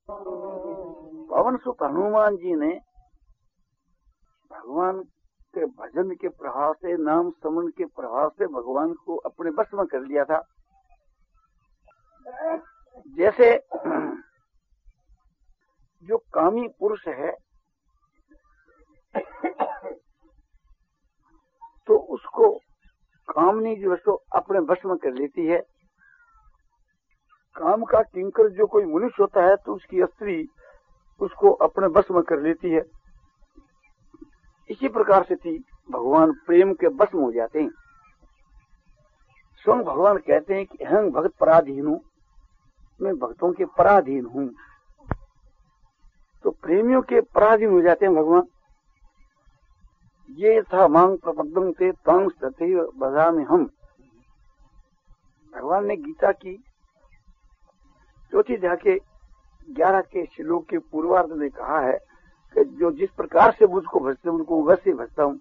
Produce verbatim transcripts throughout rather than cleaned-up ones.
पवन सुत हनुमान जी ने भगवान के भजन के प्रभाव से, नाम स्मरण के प्रभाव से भगवान को अपने बस में कर लिया था। जैसे जो कामी पुरुष है तो उसको कामनी जो है सो अपने बस में कर लेती है। काम का किंकर जो कोई मनुष्य होता है तो उसकी स्त्री उसको अपने बस में कर लेती है। इसी प्रकार से थी भगवान प्रेम के बस में हो जाते हैं। स्वयं भगवान कहते हैं कि अहं भक्त पराधीन हूं, मैं भक्तों के पराधीन हूं। तो प्रेमियों के पराधीन हो जाते हैं भगवान। ये था मांग प्रपद्यं ते तांग तथैव बजामि हम। भगवान ने गीता की चौथी अध्याय के ग्यारह के श्लोक के पूर्वार्ध में कहा है कि जो जिस प्रकार से मुझको भजते उनको वैसे भजता हूं।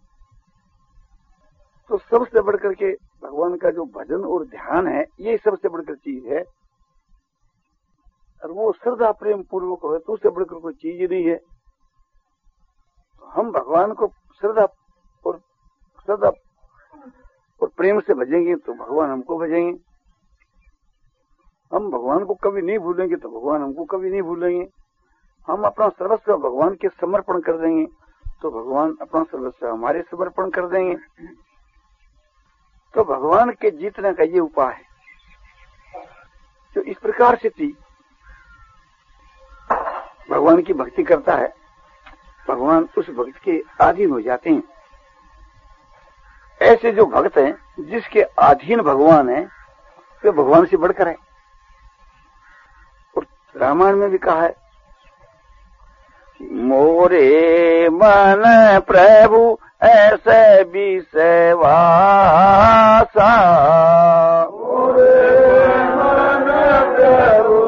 तो सबसे बढ़कर के भगवान का जो भजन और ध्यान है ये सबसे बढ़कर चीज है। और वो श्रद्धा प्रेम पूर्वक हो तो उससे बढ़कर कोई चीज ही नहीं है। तो हम भगवान को श्रद्धा और श्रद्धा और प्रेम से भजेंगे तो भगवान हमको भजेंगे। हम भगवान को कभी नहीं भूलेंगे तो भगवान हमको कभी नहीं भूलेंगे। हम अपना सर्वस्व भगवान के समर्पण कर देंगे तो भगवान अपना सर्वस्व हमारे समर्पण कर देंगे। तो भगवान के जीतने का ये उपाय है। जो इस प्रकार से थी भगवान की भक्ति करता है, भगवान उस भक्त के अधीन हो जाते हैं। ऐसे जो भक्त हैं जिसके अधीन भगवान है वे भगवान से बढ़कर है। और रामायण में भी कहा है मोरे मन प्रभु ऐसे विषयवासा, मोरे मन प्रभु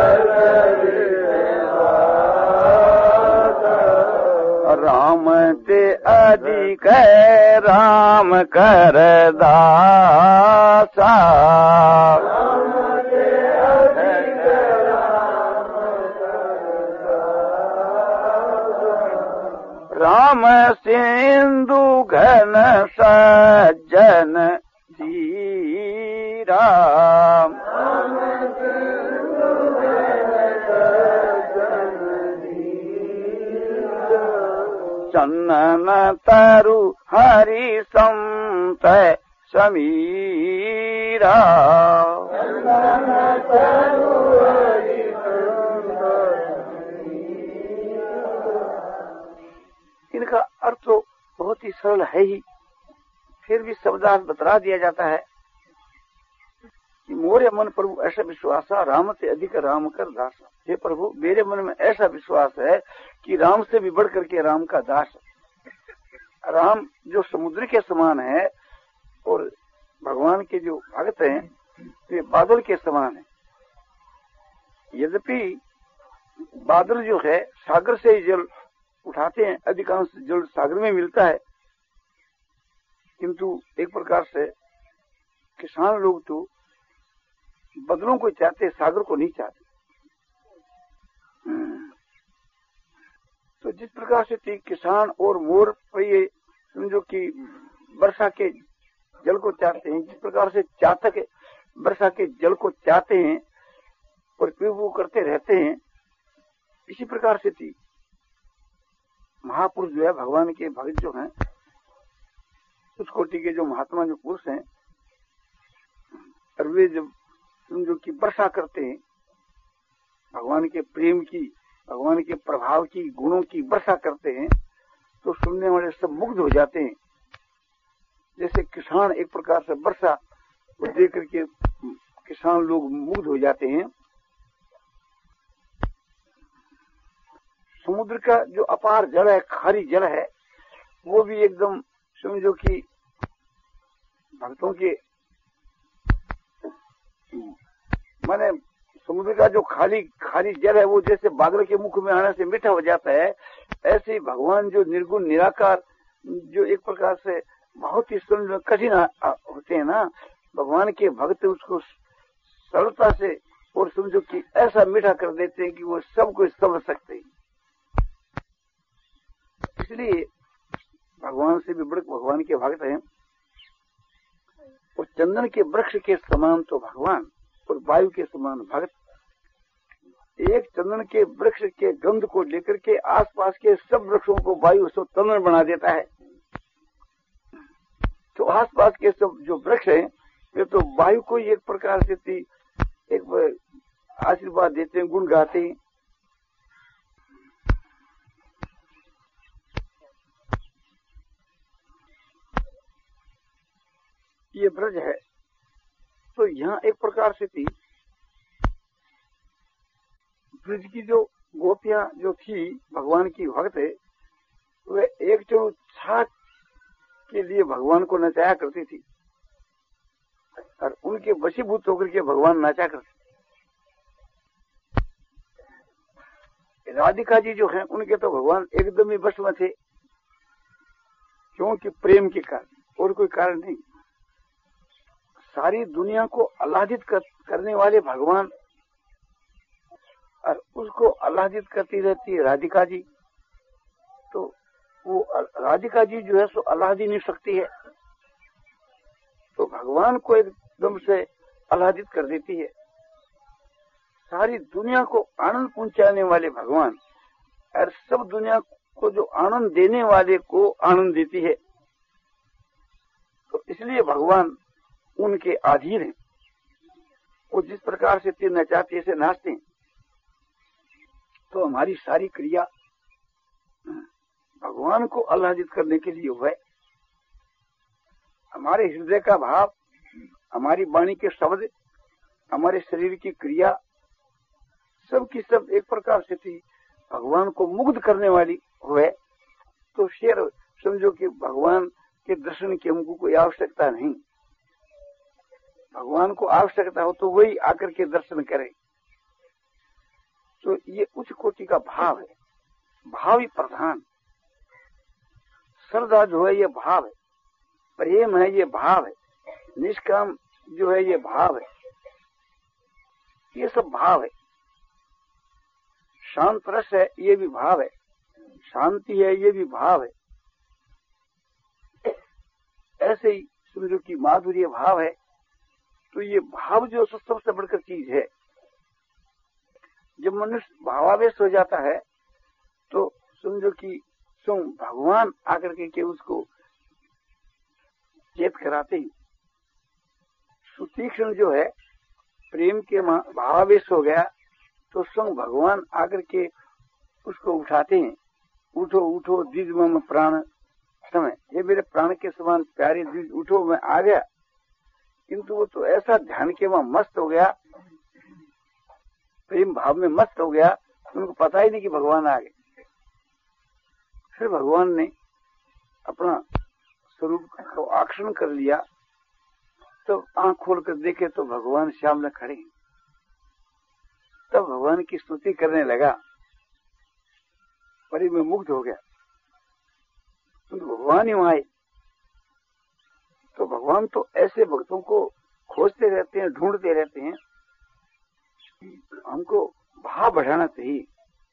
राम ते अधिक राम कर दासा। राम सिंधु घन सज्जन धीरा, चन्नन तरु हरि संत समीरा। इनका अर्थ तो बहुत ही सरल है ही, फिर भी शब्दार्थ बतला दिया जाता है कि मोरे मन प्रभु ऐसा विश्वासा राम से अधिक राम कर दासा। हे प्रभु मेरे मन में ऐसा विश्वास है कि राम से भी बढ़ करके राम का दास है। राम जो समुद्र के समान है और भगवान के जो भक्त हैं वे बादल के समान है। यद्यपि बादल जो है सागर से ही जल उठाते हैं, अधिकांश जल सागर में मिलता है, किंतु एक प्रकार से किसान लोग तो बादलों को चाहते, सागर को नहीं चाहते। तो जिस प्रकार से किसान और मोर ये समझो कि वर्षा के जल को चाहते हैं, जिस प्रकार से चातक वर्षा के जल को चाहते हैं और फिर वो करते रहते हैं, इसी प्रकार से थी महापुरुष जो है भगवान के भक्त जो हैं, उस कोटि के जो महात्मा जो पुरुष हैं, और वे जब समझो कि वर्षा करते हैं भगवान के प्रेम की, भगवान के प्रभाव की, गुणों की वर्षा करते हैं तो सुनने वाले सब मुग्ध हो जाते हैं। जैसे किसान एक प्रकार से वर्षा को देख करके किसान लोग मुग्ध हो जाते हैं। समुद्र का जो अपार जल है, खारी जल है, वो भी एकदम समझो कि भक्तों के माने समुद्र का जो खाली खाली जल है वो जैसे बादल के मुख में आने से मीठा हो जाता है, ऐसे ही भगवान जो निर्गुण निराकार जो एक प्रकार से बहुत ही कठिन होते हैं ना, भगवान के भक्त उसको सरलता से और समझो कि ऐसा मीठा कर देते हैं कि वो सबको समझ सकते हैं। इसलिए भगवान से भी बड़े भगवान के भक्त हैं। और चंदन के वृक्ष के समान तो भगवान और वायु के समान भक्त। एक चंदन के वृक्ष के गंध को लेकर के आसपास के सब वृक्षों को वायु सब चंदन बना देता है। तो आसपास के सब जो वृक्ष हैं वे तो वायु को एक प्रकार से एक आशीर्वाद देते हैं, गुण गाते हैं। ये ब्रज है तो यहाँ एक प्रकार से थी ब्रज की जो गोपियां जो थी भगवान की भक्त है, वे एक चोर छाछ के लिए भगवान को नचाया करती थी और उनके वशीभूत होकर के भगवान नाचा करते। राधिका जी जो हैं उनके तो भगवान एकदम ही वश में थे, क्योंकि प्रेम के कारण और कोई कारण नहीं। सारी दुनिया को आह्लादित कर, करने वाले भगवान और उसको आह्लादित करती रहती है राधिका जी। तो वो राधिका जी जो है सो आह्लाद ही नहीं सकती है, तो भगवान को एकदम से आह्लादित कर देती है। सारी दुनिया को आनंद पहुंचाने वाले भगवान और सब दुनिया को जो आनंद देने वाले को आनंद देती है। तो इसलिए भगवान उनके अधीन है। वो जिस प्रकार से तीर नचाते से नाचते हैं, तो हमारी सारी क्रिया भगवान को आह्लादित करने के लिए हुआ है। हमारे हृदय का भाव, हमारी वाणी के शब्द, हमारे शरीर की क्रिया सब की सब एक प्रकार से थी भगवान को मुग्ध करने वाली हुए। तो शेर समझो कि भगवान के दर्शन की हमको कोई आवश्यकता नहीं। भगवान को आवश्यकता हो तो वही आकर के दर्शन करे। तो ये उच्च कोटि का भाव है, भाव ही प्रधान। श्रद्धा जो है ये भाव है, प्रेम है ये भाव है, निष्काम जो है ये भाव है, ये सब भाव है। शांत रस है ये भी भाव है, शांति है ये भी भाव है। ऐसे ही समझो कि माधुर्य भाव है। तो ये भाव जो सबसे बढ़कर चीज है। जब मनुष्य भावावेश हो जाता है तो समझो कि स्वयं भगवान आकर के, के उसको चेत कराते हैं। सुतीक्ष्ण जो है प्रेम के भावावेश हो गया तो स्वयं भगवान आकर के उसको उठाते हैं। उठो उठो द्विज मम प्राण समय, ये मेरे प्राण के समान प्यारे द्विज उठो, मैं आ गया। किंतु वो तो ऐसा ध्यान के वहां मस्त हो गया, प्रेम भाव में मस्त हो गया, उनको पता ही नहीं कि भगवान आ गए। फिर भगवान ने अपना स्वरूप को आकर्षण कर लिया। तो आंख खोल कर देखे तो भगवान सामने खड़े। तब भगवान की स्तुति करने लगा, परी में मुग्ध हो गया। तो भगवान ही आए। तो भगवान तो ऐसे भक्तों को खोजते रहते हैं, ढूंढते रहते हैं। हमको भाव बढ़ाना चाहिए।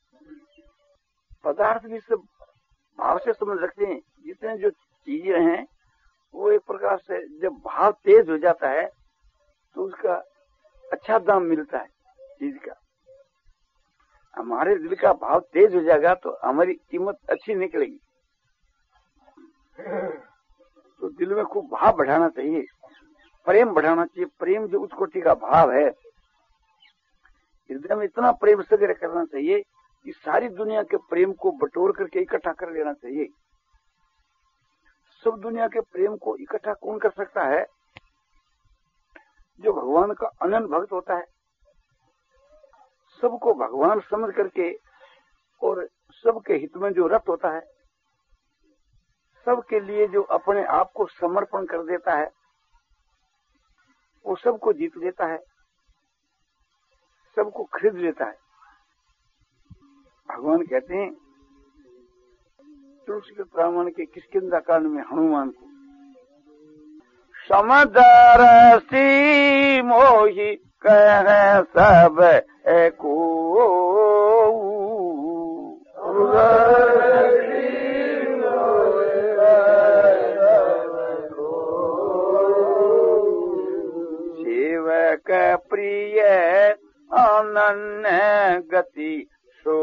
पदार्थ भी सब भाव से समझ रखते हैं। जितने जो चीजें हैं वो एक प्रकार से जब भाव तेज हो जाता है तो उसका अच्छा दाम मिलता है चीज का। हमारे दिल का भाव तेज हो जाएगा तो हमारी कीमत अच्छी निकलेगी। तो दिल में खूब भाव बढ़ाना चाहिए, प्रेम बढ़ाना चाहिए। प्रेम जो उच्च कोटि का भाव है, हृदय में इतना प्रेम संग्रह करना चाहिए कि सारी दुनिया के प्रेम को बटोर करके इकट्ठा कर लेना चाहिए। सब दुनिया के प्रेम को इकट्ठा कौन कर सकता है? जो भगवान का अनंत भक्त होता है। सबको भगवान समझ करके और सबके हित में जो रत होता है, सबके लिए जो अपने आप को समर्पण कर देता है, वो सबको जीत लेता है, सबको खरीद लेता है। भगवान कहते हैं तुलसी के ब्राह्मण के किष्किंधा कांड में हनुमान को, समदरसी मोहि कह सब को सेवक प्रिय अनन्य गति सो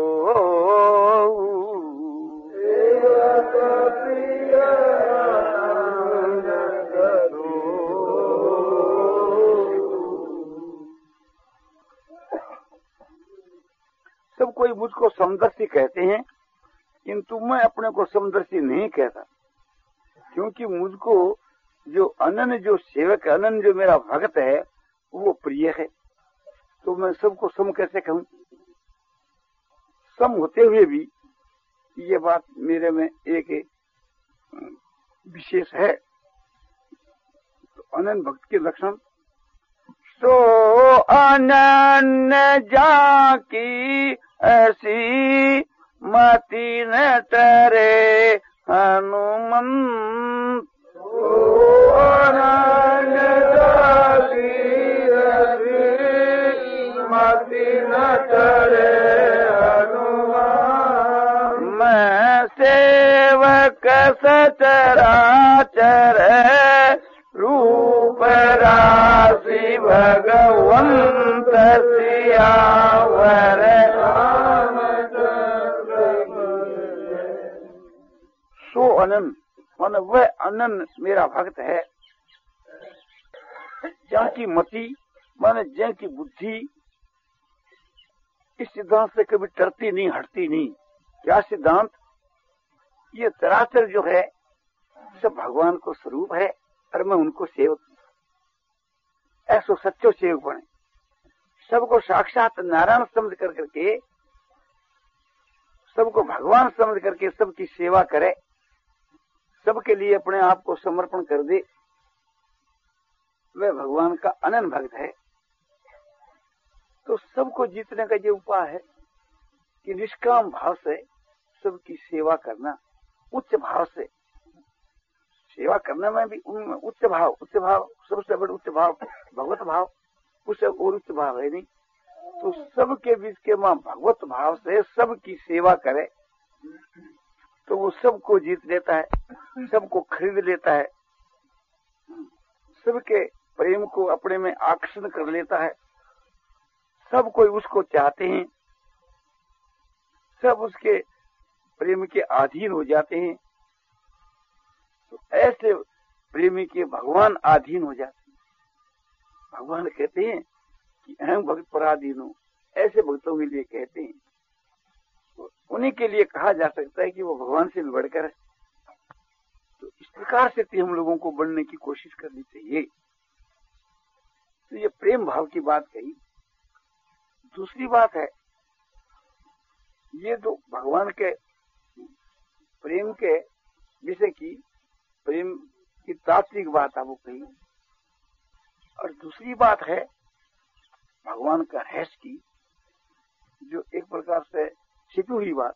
सब कोई मुझको समदर्शी कहते हैं, किंतु मैं अपने को समदर्शी नहीं कहता, क्योंकि मुझको जो अनन्य जो सेवक अनन्य जो मेरा भक्त है वो प्रिय है। तो मैं सबको सम कैसे कहूं? सम होते हुए भी ये बात मेरे में एक विशेष है। तो अनन्य भक्त के लक्षण सो अनन्य जाकी ऐसी मति न टरे हनुमंत। अनन्य जाकी ऐसी मति न टरे हनुमंत। मैं सेवक सचराचर रूप राशि भगवंत सियावर सो अनंत मन वह अनंत मेरा भक्त है, जहाँ की मति माने जहाँ की बुद्धि इस सिद्धांत से कभी टरती नहीं, हटती नहीं। क्या सिद्धांत? ये चराचर जो है सब भगवान को स्वरूप है और मैं उनको सेवक, ऐसो सच्चो सेवक बने, सबको साक्षात नारायण समझ कर करके, सबको भगवान समझ करके सबकी सेवा करे, सबके लिए अपने आप को समर्पण कर दे, वह भगवान का अनन्य भक्त है। तो सबको जीतने का ये उपाय है कि निष्काम भाव से सबकी सेवा करना, उच्च भाव से सेवा करने में भी उनमें उच्च भाव, उच्च भाव सबसे बड़ा उच्च भाव भगवत भाव, उससे और उच्च भाव है नहीं। तो सबके बीच के मां भगवत भाव से सबकी सेवा करे तो वो सबको जीत लेता है, सबको खरीद लेता है, सबके प्रेम को अपने में आकर्षण कर लेता है, सब कोई उसको चाहते हैं, सब उसके प्रेम के अधीन हो जाते हैं। तो ऐसे प्रेमी के भगवान अधीन हो जाते हैं। भगवान कहते हैं कि अहम भक्त पराधीन हो, ऐसे भक्तों के लिए कहते हैं। तो उन्हीं के लिए कहा जा सकता है कि वो भगवान से भी बढ़कर है। तो इस प्रकार से हम लोगों को बढ़ने की कोशिश करनी चाहिए। तो ये प्रेम भाव की बात कही। दूसरी बात है, ये तो भगवान के प्रेम के विषय की, प्रेम की तात्विक बात आपको कही, और दूसरी बात है भगवान का रहस्य की, जो एक प्रकार से छिपी हुई बात।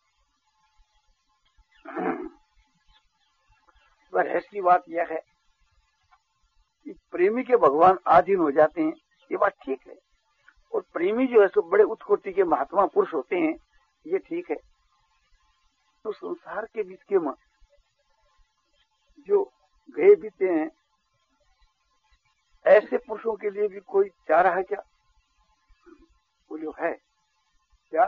वह रहस्य की बात यह है कि प्रेमी के भगवान अधीन हो जाते हैं, ये बात ठीक है। और प्रेमी जो है सो बड़े उत्कोटि के महात्मा पुरुष होते हैं, ये ठीक है। तो संसार के बीच के में जो गए बीते हैं, ऐसे पुरुषों के लिए भी कोई चारा है क्या? वो जो है क्या?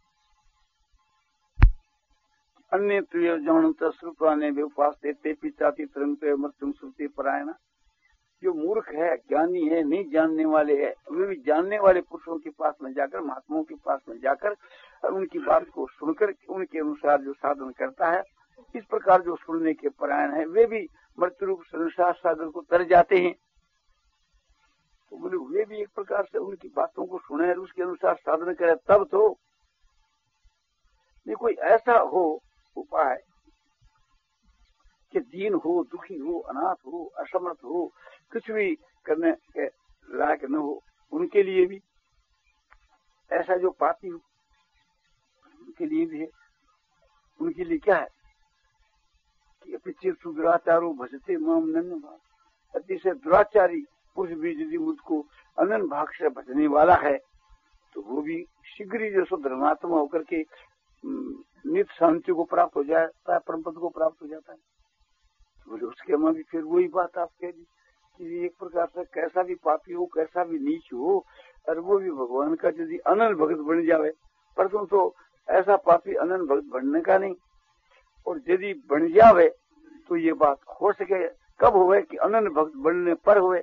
अन्य जानता श्रुपाने भी उपास देते पिचाती तरंग मृत्यु श्रुति परायणा। जो मूर्ख है, ज्ञानी है, नहीं जानने वाले है, वे भी जानने वाले पुरुषों के पास में जाकर, महात्माओं के पास में जाकर और उनकी बात को सुनकर उनके अनुसार जो साधन करता है, इस प्रकार जो सुनने के परायण है, वे भी मृत्यु रूप संसार सागर को तर जाते हैं। तो बोले वे भी एक प्रकार से उनकी बातों को सुने और उसके अनुसार साधन करे, तब तो नहीं कोई ऐसा हो उपाय कि दीन हो, दुखी हो, अनाथ हो, असमर्थ हो, कुछ भी करने के लायक न हो, उनके लिए भी ऐसा जो पाती हो, उनके लिए भी है। उनके लिए क्या है कि अपिचित दुराचारो भजते माम नन्य भाव। अतिशय दुराचारी पुरुष भी यदि मुझको अनंत भाग से भजने वाला है तो वो भी शीघ्र ही जो धर्मात्मा होकर के नित्य शांति को प्राप्त हो जाता है, परम पद को प्राप्त हो जाता है। तो बोले उसके में भी फिर वही बात आप कह दी कि एक प्रकार से कैसा भी पापी हो, कैसा भी नीच हो, और वो भी भगवान का यदि अनंत भक्त बन जावे, परंतु तो ऐसा पापी अनंत भक्त बनने का नहीं, और यदि बन जावे तो ये बात हो सके कब हुए कि अनंत भक्त बनने पर हुए।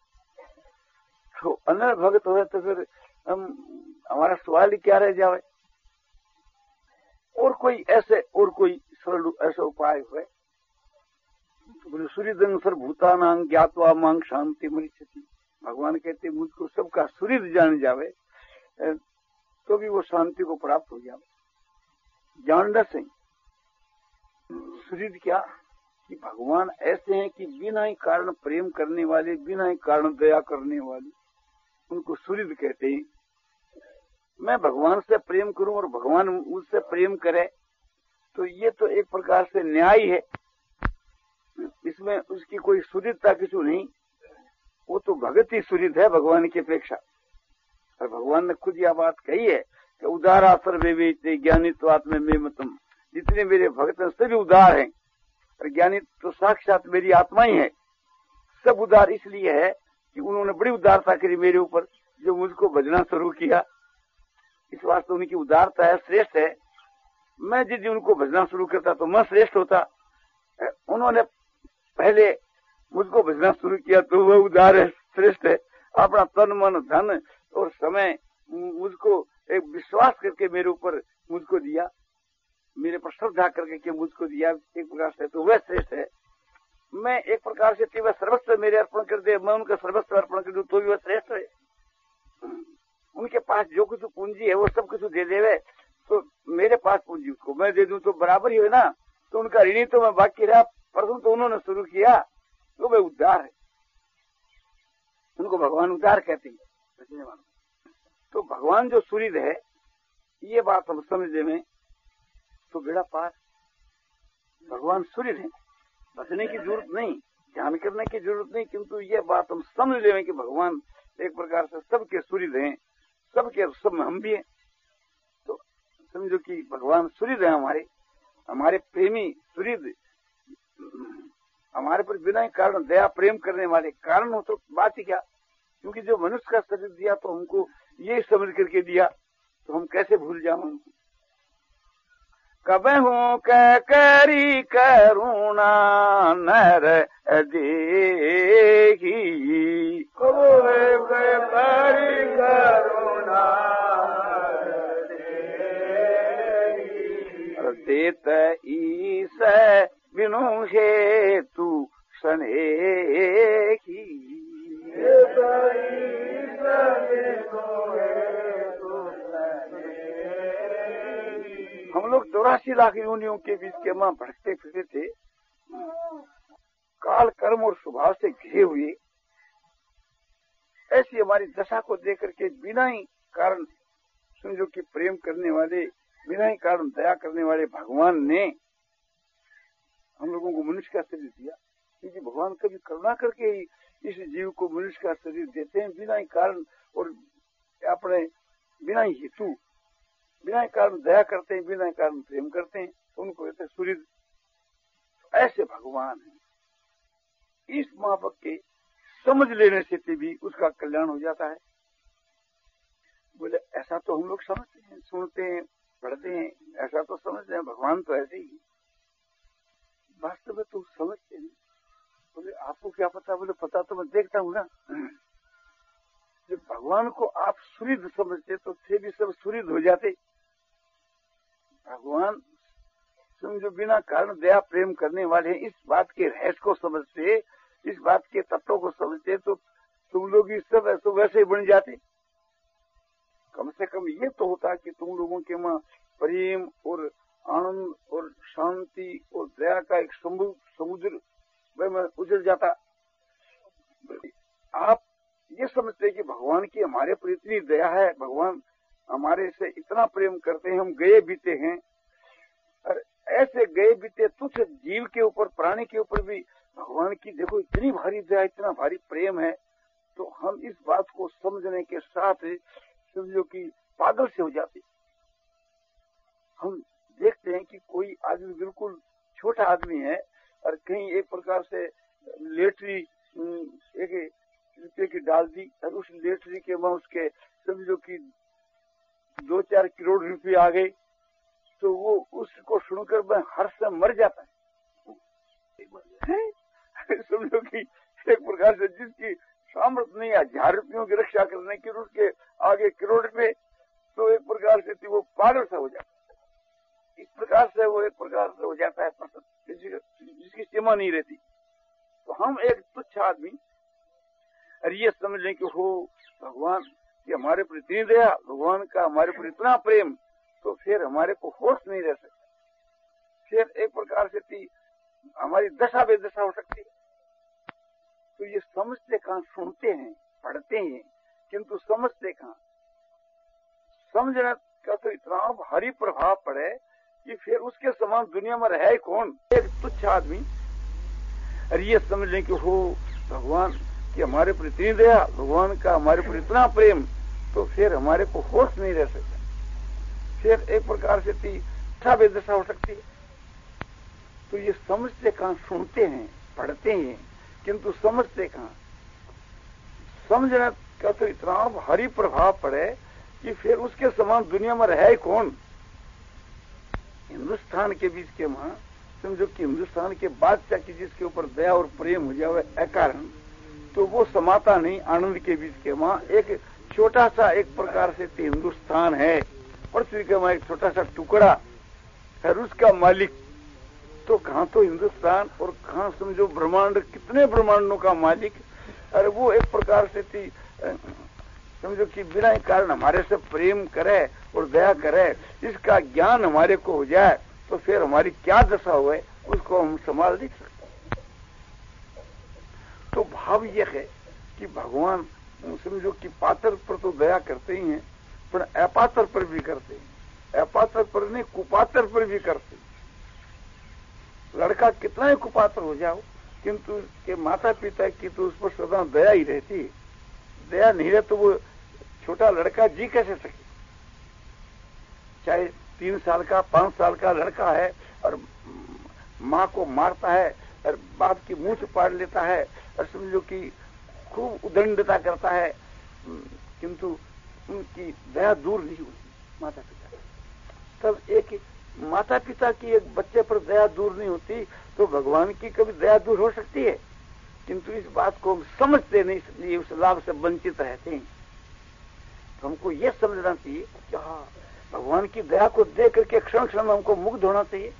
तो अनंत भक्त हुए तो फिर हम हमारा सवाल ही क्या रह जावे। और कोई ऐसे और कोई सरल ऐसा उपाय हुए तो बोले सूर्यदंग सर्वभूतानां ज्ञात्वा मांग शांति मरिष्यति। भगवान कहते मुझको सबका सूर्य जान जावे तो भी वो शांति को प्राप्त हो जावे। जानना सही सूर्य क्या कि भगवान ऐसे हैं कि बिना ही कारण प्रेम करने वाले, बिना ही कारण दया करने वाले, उनको सूर्य कहते हैं। मैं भगवान से प्रेम करूं और भगवान मुझसे प्रेम करे तो ये तो एक प्रकार से न्याय है, इसमें उसकी कोई सूर्यता किसी नहीं, वो तो भगत ही सूर्य है भगवान की अपेक्षा। और भगवान ने खुद यह बात कही है कि उदारा सर्वे वेते ज्ञानित्वात्म में मतम। जितने मेरे भक्त हैं सभी उदार हैं, और ज्ञानी तो साक्षात मेरी आत्मा ही है। सब उदार इसलिए है कि उन्होंने बड़ी उदारता करी मेरे ऊपर, जो मुझको भजना शुरू किया। इस वास्ते उनकी उदारता है, श्रेष्ठ है। मैं यदि उनको भजना शुरू करता तो मैं श्रेष्ठ होता। उन्होंने पहले मुझको भजना शुरू किया तो वह उदार है, श्रेष्ठ है। अपना तन मन धन और समय मुझको एक विश्वास करके मेरे ऊपर मुझको दिया, मेरे पर श्रद्धा करके के मुझको दिया, एक प्रकार से तो वह श्रेष्ठ है। मैं एक प्रकार से वह सर्वस्व मेरे अर्पण कर दे, मैं उनका सर्वस्व अर्पण कर दूं तो भी वह श्रेष्ठ है। उनके पास जो कुछ पूंजी है वो सब कुछ दे देवे तो मेरे पास पूंजी उसको मैं दे दूं तो बराबर ही है ना। तो उनका ऋणी तो मैं बाकी रहा, परंतु तो उन्होंने शुरू किया तो वे उद्धार है। उनको भगवान उद्धार कहते हैं। तो भगवान जो सूर्य है ये बात हम समझने में तो बेड़ा पार। भगवान सूर्य है, बचने की जरूरत नहीं, ध्यान करने की जरूरत नहीं, किंतु ये बात हम समझ लें कि भगवान एक प्रकार से सबके सूर्य हैं, सबके सब हम भी हैं। तो समझो कि भगवान सूर्य है, हमारे हमारे प्रेमी सूर्य, हमारे पर बिना कारण दया प्रेम करने वाले। कारण हो तो बात ही क्या, क्योंकि जो मनुष्य का शरीर दिया तो हमको ये समझ करके दिया, तो हम कैसे भूल जाओ उनको। कबहू कह करी करुणा नर देगी, कबहू कह करी करुणा देत ईस बिनु हेतु सनेही। हम लोग चौरासी लाख योनियों के बीच के मां भटकते फिरते थे, काल कर्म और स्वभाव से घिरे हुए। ऐसी हमारी दशा को देख करके बिना ही कारण समझो कि प्रेम करने वाले, बिना ही कारण दया करने वाले भगवान ने हम लोगों को मनुष्य का शरीर दिया। क्योंकि भगवान कभी करुणा करके ही इस जीव को मनुष्य का शरीर देते हैं, बिना ही कारण और अपने बिना ही हेतु, बिना कारण दया करते हैं, बिना कारण प्रेम करते हैं, उनको कहते सूर्य। ऐसे भगवान है। इस मापक के समझ लेने से भी उसका कल्याण हो जाता है। बोले ऐसा तो हम लोग समझते हैं, सुनते हैं, पढ़ते हैं, ऐसा तो समझते हैं भगवान तो ऐसे ही। वास्तव में तो समझते नहीं। बोले आपको क्या पता? बोले पता तो मैं देखता हूँ ना। जब भगवान को आप सूर्य समझते तो थे भी सब सूर्य हो जाते। भगवान समझो बिना कारण दया प्रेम करने वाले, इस बात के रहस्य को समझते, इस बात के तत्वों को समझते तो तुम लोग इस सब ऐसे वैसे ही बन जाते। कम से कम ये तो होता कि तुम लोगों के मां प्रेम और आनंद और शांति और दया का एक समुद्र में उजड़ जाता। आप ये समझते कि भगवान की हमारे पर इतनी दया है, भगवान हमारे से इतना प्रेम करते हैं, हम गए बीते हैं। और ऐसे गए बीते तुच्छ जीव के ऊपर, प्राणी के ऊपर भी भगवान की देखो इतनी भारी दया, इतना भारी प्रेम है। तो हम इस बात को समझने के साथ समझो कि पागल से हो जाते। हम देखते हैं कि कोई आदमी बिल्कुल छोटा आदमी है और कहीं एक प्रकार से लेटरी एक रुपये की डाल दी और उस लेटरी के वहां उसके समझो कि दो चार करोड़ रुपये आ गए, तो वो उसको सुनकर वह हर्ष से मर जाता है। समझो कि एक प्रकार से जिसकी सामर्थ्य नहीं है हजार रुपयों की रक्षा करने की, उसके आगे करोड़ रुपये, तो एक प्रकार से वो पागल सा हो जाता है। इस प्रकार से वो एक प्रकार से हो जाता है जिसकी सीमा नहीं रहती। तो हम एक तुच्छ आदमी और ये समझ लें कि हो भगवान की हमारे पर इतनी दया, भगवान का हमारे पर इतना प्रेम, तो फिर हमारे को होश नहीं रह सकता। फिर एक प्रकार से थी हमारी दशा बेदशा हो सकती है। तो ये समझते कहाँ, सुनते हैं पढ़ते हैं किंतु समझते कहाँ। समझने का तो इतना भारी प्रभाव पड़े कि फिर उसके समान दुनिया में रहे कौन। एक तुच्छ आदमी और ये समझ लें कि हो भगवान कि हमारे पर इतनी दया, भगवान का हमारे पर इतना प्रेम, तो फिर हमारे को होश नहीं रह सकता। फिर एक प्रकार से थी दशा बेदशा हो सकती है। तो ये समझते कहाँ, सुनते हैं पढ़ते हैं किंतु समझते कहाँ। समझने का तो इतना भारी प्रभाव पड़े कि फिर उसके समान दुनिया में रहे कौन। हिंदुस्तान के बीच के वहां समझो कि हिंदुस्तान के बादशाह की जिसके ऊपर दया और प्रेम हो जाए अकारण, तो वो समाता नहीं आनंद के बीच के वहां एक छोटा सा एक प्रकार से हिंदुस्तान है, पृथ्वी का वहां एक छोटा सा टुकड़ा है, उसका मालिक तो कहाँ तो हिंदुस्तान और कहाँ समझो ब्रह्मांड, कितने ब्रह्मांडों का मालिक। अरे वो एक प्रकार से थी समझो कि बिना कारण हमारे से प्रेम करे और दया करे, इसका ज्ञान हमारे को हो जाए, तो फिर हमारी क्या दशा हुए उसको हम संभाल नहीं सकते। तो भाव यह है कि भगवान समझो कि पात्र पर तो दया करते ही हैं, पर अपात्र पर भी करते हैं। अपात्र पर नहीं, कुपात्र पर भी करते हैं। लड़का कितना ही कुपात्र हो जाओ किंतु के माता पिता की तो उस पर सदा दया ही रहती है। दया नहीं रहे तो वो छोटा लड़का जी कैसे सके। चाहे तीन साल का पांच साल का लड़का है और माँ को मारता है और बाप की मूंछ पाड़ लेता है और समझो कि खूब उदंडता करता है, किंतु उनकी दया दूर नहीं हुई माता पिता। तब एक माता पिता की एक बच्चे पर दया दूर नहीं होती तो भगवान की कभी दया दूर हो सकती है। किंतु इस बात को हम समझते नहीं, इसलिए उस लाभ से वंचित रहते हैं। तो हमको ये समझना चाहिए कि हाँ भगवान की दया को देख करके क्षण क्षण हमको मुग्ध होना चाहिए।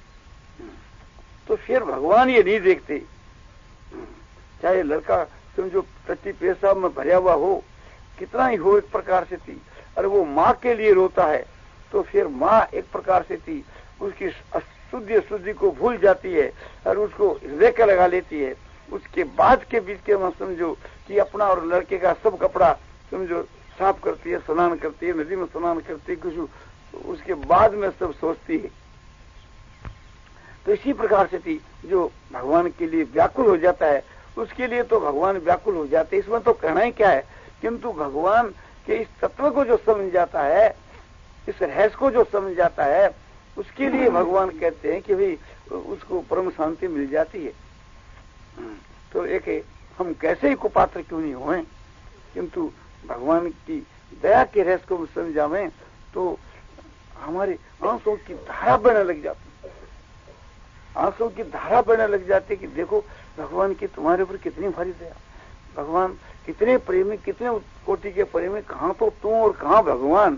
तो फिर भगवान ये नहीं देखते, चाहे लड़का समझो टट्टी पेशाब में भरा हुआ हो, कितना ही हो एक प्रकार से थी, और वो माँ के लिए रोता है, तो फिर माँ एक प्रकार से थी उसकी शुद्धि शुद्धि को भूल जाती है और उसको हृदय का लगा लेती है। उसके बाद के बीच के वहां समझो कि अपना और लड़के का सब कपड़ा समझो साफ करती है, स्नान करती है, नदी में स्नान करती है, कुछ उसके बाद में सब सोचती है। तो इसी प्रकार से थी जो भगवान के लिए व्याकुल हो जाता है, उसके लिए तो भगवान व्याकुल हो जाते हैं। इसमें तो कहना ही क्या है, किंतु भगवान के इस तत्व को जो समझ जाता है, इस रहस्य को जो समझ जाता है, उसके लिए भगवान कहते हैं कि भाई उसको परम शांति मिल जाती है। तो एक हम कैसे ही कुपात्र क्यों नहीं हुए, किंतु भगवान की दया के रहस्य को समझावें तो हमारी आंसुओं की धारा बहने लग जाती, आंसुओं की धारा बहने लग जाती कि देखो भगवान की तुम्हारे ऊपर कितनी भारी दया, भगवान कितने प्रेमी, कितने कोटि के प्रेमी, कहाँ तो तुम और कहाँ भगवान।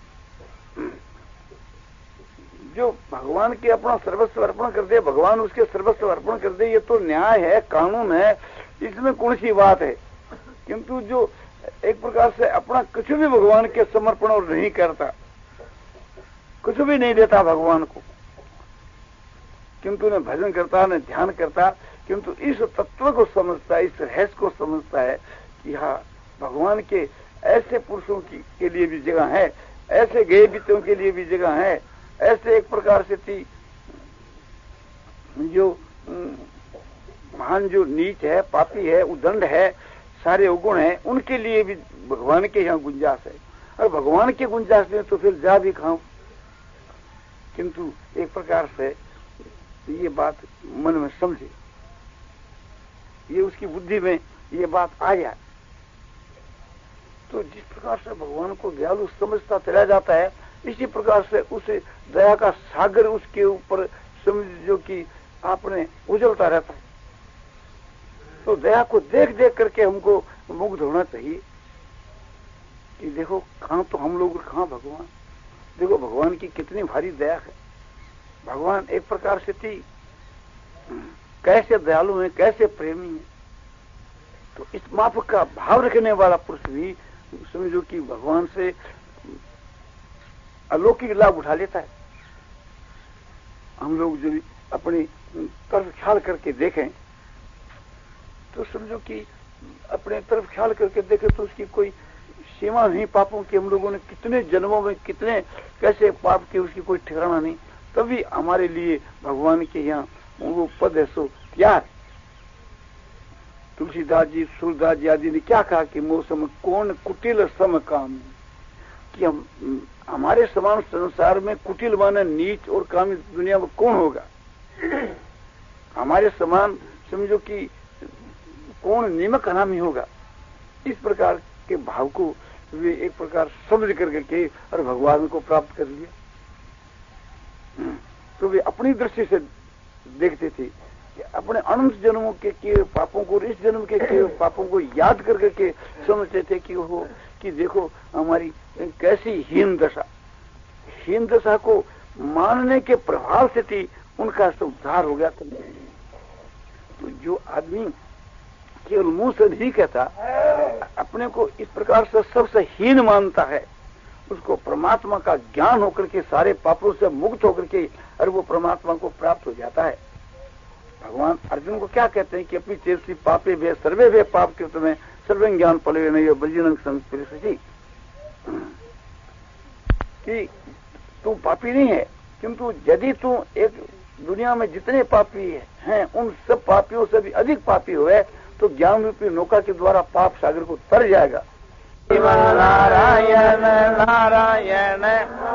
जो भगवान के अपना सर्वस्व अर्पण कर दे, भगवान उसके सर्वस्व अर्पण कर दे, ये तो न्याय है, कानून है, इसमें कौन सी बात है। किंतु जो एक प्रकार से अपना कुछ भी भगवान के समर्पण और नहीं करता, कुछ भी नहीं देता भगवान को, किंतु न भजन करता न ध्यान करता, किंतु इस तत्व को समझता है, इस रहस्य को समझता है कि हाँ भगवान के ऐसे पुरुषों की के लिए भी जगह है, ऐसे गए बीतों के लिए भी जगह है, ऐसे एक प्रकार से थी जो महान जो नीच है, पापी है, उदंड है, सारे अवगुण हैं, उनके लिए भी भगवान के यहाँ गुंजाइश है। और भगवान के गुंजाइश में तो फिर जा भी खाऊं। किंतु एक प्रकार से ये बात मन में समझे, ये उसकी बुद्धि में ये बात आ जाए, तो जिस प्रकार से भगवान को दयालु समझता चला जाता है, इसी प्रकार से उसे दया का सागर उसके ऊपर समझो कि आपने उजलता रहता है। तो दया को देख देख करके हमको मुग्ध होना चाहिए कि देखो कहां तो हम लोग, कहां भगवान। देखो भगवान की कितनी भारी दया है। भगवान एक प्रकार से थी कैसे दयालु है, कैसे प्रेमी है। तो इस माप का भाव रखने वाला पुरुष भी समझो कि भगवान से अलौकिक लाभ उठा लेता है। हम लोग जो अपनी तरफ ख्याल करके देखें तो समझो कि अपने तरफ ख्याल करके देखें तो उसकी कोई सीमा नहीं। पापों की हम लोगों ने कितने जन्मों में कितने कैसे पाप किए, उसकी कोई ठिकाना नहीं। तभी हमारे लिए भगवान के यहाँ वो पद है सो त्यार। तुलसीदास जी, सूरदास जी आदि ने क्या कहा कि मौसम कौन कुटिल सम काम, कि हम हमारे समान संसार में कुटिल माने नीच और कामी दुनिया में कौन होगा। हमारे समान समझो कि कौन निमक हरामी होगा। इस प्रकार के भाव को वे एक प्रकार समझ करके के और भगवान को प्राप्त कर लिया। तो वे अपनी दृष्टि से देखते थे कि अपने अनंत जन्मों के किए पापों को, इस जन्म के किए पापों को याद कर करके समझते थे कि वो कि देखो हमारी कैसी हीन दशा, हीन दशा को मानने के प्रभाव से थी उनका सब उद्धार हो गया। तो जो आदमी केवल मुंह से नहीं कहता, अपने को इस प्रकार से सबसे हीन मानता है, उसको परमात्मा का ज्ञान होकर के सारे पापों से मुक्त होकर के और वो परमात्मा को प्राप्त हो जाता है। भगवान अर्जुन को क्या कहते हैं कि अपनी चेतसी पापे भे सर्वे भे पाप कृत में सर्व ज्ञान पलवे नहीं बलजीनंग संस्पृशि, कि तू पापी नहीं है, किंतु यदि तू एक दुनिया में जितने पापी हैं उन सब पापियों से भी अधिक पापी हुए तो ज्ञान रूपी नौका के द्वारा पाप सागर को तर जाएगा। नारायण नारायण